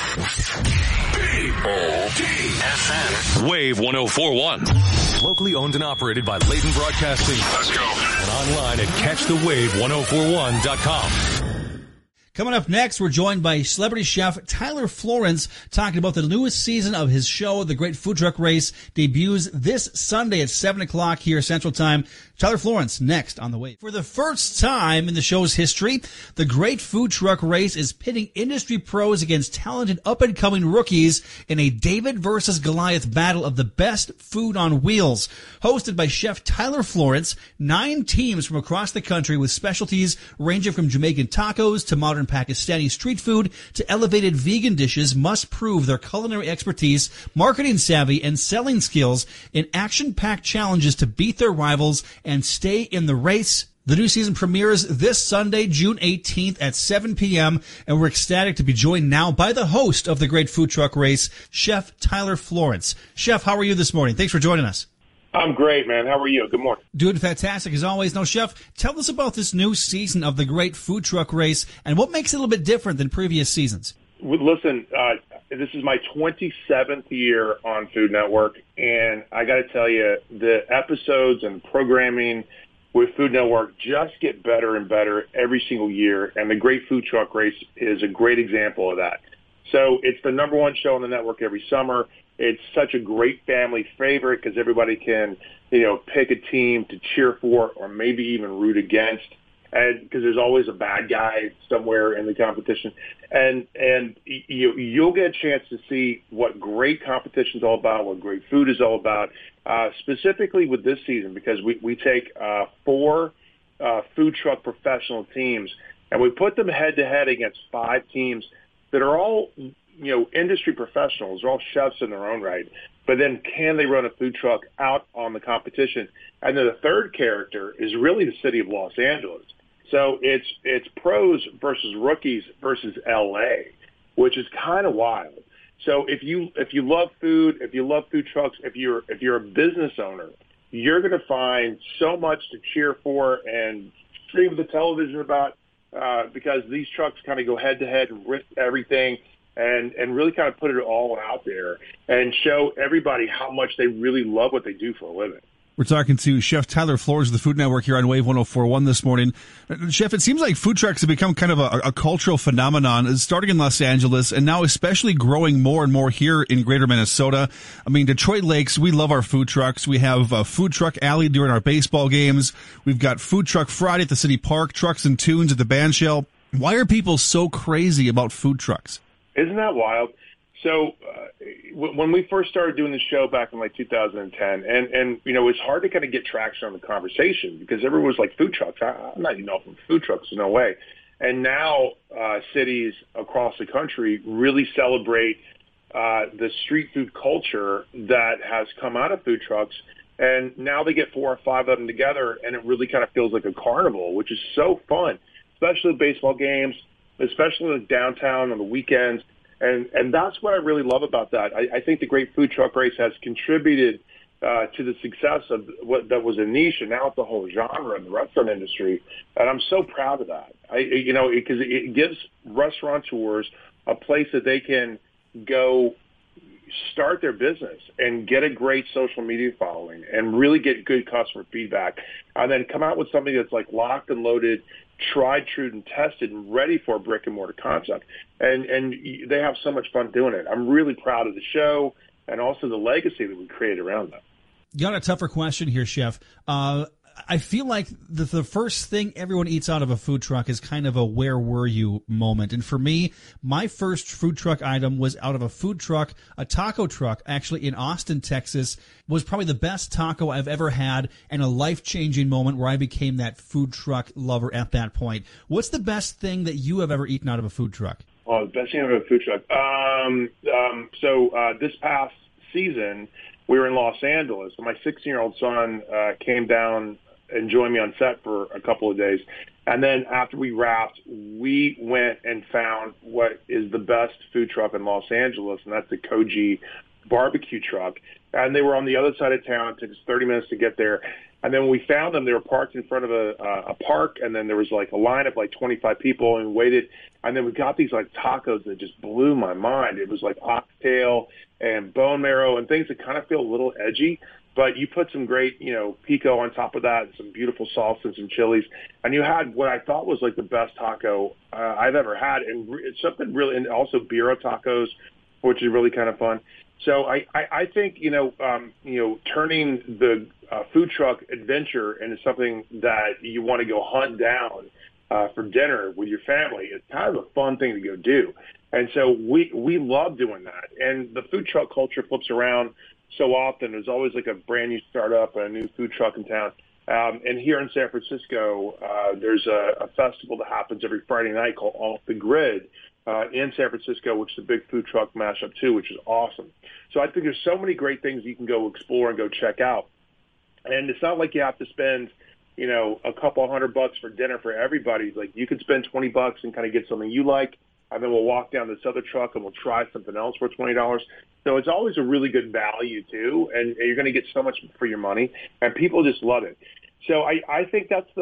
PODFM. Wave 1041. Locally owned and operated by Layton Broadcasting. Let's go. And online at catchthewave1041.com. Coming up next, we're joined by celebrity chef Tyler Florence talking about the newest season of his show, The Great Food Truck Race, debuts this Sunday at 7 o'clock here Central Time. Tyler Florence next on The Wave. For the first time in the show's history, The Great Food Truck Race is pitting industry pros against talented up-and-coming rookies in a David versus Goliath battle of the best food on wheels. Hosted by Chef Tyler Florence, 9 teams from across the country with specialties ranging from Jamaican tacos to modern Pakistani street food to elevated vegan dishes must prove their culinary expertise, marketing savvy, and selling skills in action-packed challenges to beat their rivals and stay in the race. The new season premieres this Sunday, June 18th at 7 p.m., and we're ecstatic to be joined now by the host of the Great Food Truck Race, Chef Tyler Florence. Chef, how are you this morning? Thanks for joining us. I'm great, man. How are you? Good morning. Doing fantastic as always. Now, Chef, tell us about this new season of the Great Food Truck Race and what makes it a little bit different than previous seasons. Listen, this is my 27th year on Food Network, and I got to tell you, the episodes and programming with Food Network just get better and better every single year, and the Great Food Truck Race is a great example of that. So it's the number one show on the network every summer. It's such a great family favorite because everybody can, pick a team to cheer for or maybe even root against, and because there's always a bad guy somewhere in the competition, and you'll get a chance to see what great competition is all about, what great food is all about, specifically with this season because we take 4 food truck professional teams and we put them head to head against 5 teams that are all industry professionals. They're all chefs in their own right. But then can they run a food truck out on the competition? And then the third character is really the city of Los Angeles. So it's pros versus rookies versus LA, which is kind of wild. So if you love food, if you love food trucks, if you're a business owner, you're going to find so much to cheer for and stream the television about because these trucks kind of go head to head and risk everything. And really kind of put it all out there and show everybody how much they really love what they do for a living. We're talking to Chef Tyler Florence of the Food Network here on Wave 1041 this morning. Chef, it seems like food trucks have become kind of a cultural phenomenon, starting in Los Angeles and now especially growing more and more here in greater Minnesota. I mean, Detroit Lakes, we love our food trucks. We have a food truck alley during our baseball games. We've got Food Truck Friday at the city park, Trucks and Tunes at the band shell. Why are people so crazy about food trucks? Isn't that wild? So when we first started doing the show back in like 2010, and it's hard to kind of get traction on the conversation because everyone was like, food trucks? I'm not even open for food trucks. No way. And now cities across the country really celebrate the street food culture that has come out of food trucks. And now they get 4 or 5 of them together, and it really kind of feels like a carnival, which is so fun, especially baseball games, especially in downtown on the weekends. And that's what I really love about that. I think the Great Food Truck Race has contributed to the success of what that was a niche, and now it's a whole genre in the restaurant industry. And I'm so proud of that. Because it gives restaurateurs a place that they can go start their business and get a great social media following and really get good customer feedback, and then come out with something that's like locked and loaded, tried, true, and tested, and ready for a brick and mortar concept. And they have so much fun doing it. I'm really proud of the show and also the legacy that we created around that. Got a tougher question here, Chef. I feel like the first thing everyone eats out of a food truck is kind of a where were you moment. And for me, my first food truck item was out of a food truck, a taco truck, actually in Austin, Texas, was probably the best taco I've ever had and a life-changing moment where I became that food truck lover at that point. What's the best thing that you have ever eaten out of a food truck? Oh, the best thing out of a food truck. So this past season, we were in Los Angeles, and my 16-year-old son came down and joined me on set for a couple of days. And then after we wrapped, we went and found what is the best food truck in Los Angeles, and that's the Koji barbecue truck. And they were on the other side of town. It took us 30 minutes to get there. And then when we found them, they were parked in front of a park, and then there was like a line of like 25 people, and we waited. And then we got these like tacos that just blew my mind. It was like oxtail and bone marrow and things that kind of feel a little edgy. But you put some great, pico on top of that, and some beautiful salsa and some chilies, and you had what I thought was like the best taco I've ever had, and it's something really, and also birria tacos, which is really kind of fun. So I think turning the food truck adventure into something that you want to go hunt down for dinner with your family is kind of a fun thing to go do, and so we love doing that. And the food truck culture flips around so often. There's always like a brand new startup, a new food truck in town. And here in San Francisco, there's a festival that happens every Friday night called Off the Grid in San Francisco, which is a big food truck mashup too, which is awesome. So I think there's so many great things you can go explore and go check out. And it's not like you have to spend, a couple $100 for dinner for everybody. Like you could spend $20 and kind of get something you like, and then we'll walk down this other truck and we'll try something else for $20. So it's always a really good value too, and you're going to get so much for your money, and people just love it. So I think that's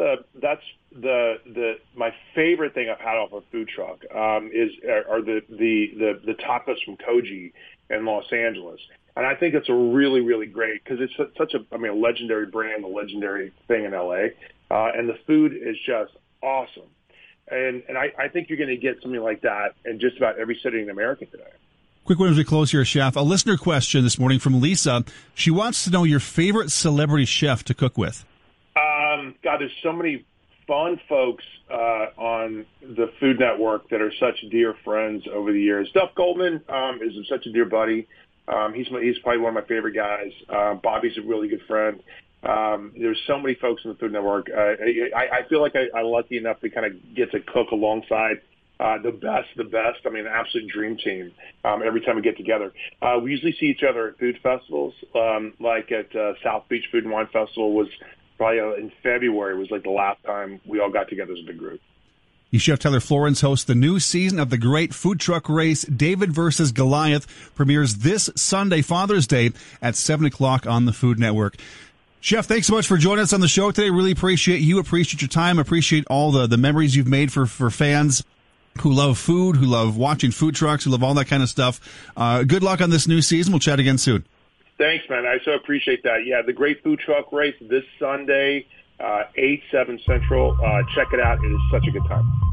my favorite thing I've had off a food truck are the tacos from Koji in Los Angeles, and I think it's a really, really great because it's such a legendary brand, a legendary thing in LA, and the food is just awesome. And I think you're going to get something like that in just about every city in America today. Quick one as we close here, Chef. A listener question this morning from Lisa. She wants to know your favorite celebrity chef to cook with. God, there's so many fun folks on the Food Network that are such dear friends over the years. Duff Goldman is such a dear buddy. He's probably one of my favorite guys. Bobby's a really good friend. There's so many folks in the Food Network. I feel like I'm lucky enough to kind of get to cook alongside the best. I mean, an absolute dream team every time we get together. We usually see each other at food festivals, like at South Beach Food and Wine Festival was probably in February was like the last time we all got together as a big group. Chef Tyler Florence hosts the new season of the great food truck race, David versus Goliath, premieres this Sunday, Father's Day, at 7 o'clock on the Food Network. Chef, thanks so much for joining us on the show today. Really appreciate you, appreciate your time, appreciate all the memories you've made for fans who love food, who love watching food trucks, who love all that kind of stuff. Good luck on this new season. We'll chat again soon. Thanks, man. I so appreciate that. Yeah, the great food truck race this Sunday, 8, 7 Central. Check it out. It is such a good time.